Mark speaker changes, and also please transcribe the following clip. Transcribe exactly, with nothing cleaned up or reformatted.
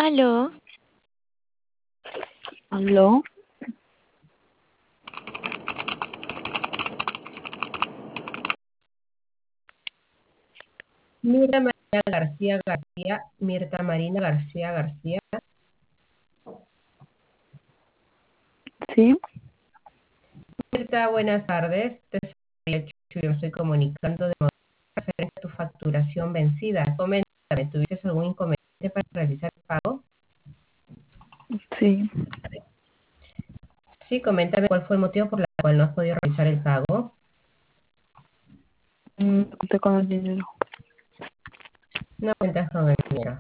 Speaker 1: Aló,
Speaker 2: ¿Aló?
Speaker 3: Mirta Marina García García, Mirta Marina García García.
Speaker 2: Sí,
Speaker 3: Mirta, buenas tardes. Te soy Lechu, yo me estoy comunicando de modo referente a tu facturación vencida. Coméntame, ¿tuviste algún inconveniente para realizar el pago?
Speaker 2: sí.
Speaker 3: Sí, coméntame cuál fue el motivo por el cual no has podido realizar el pago.
Speaker 2: Mm, conté con el dinero.
Speaker 3: No cuentas con el dinero.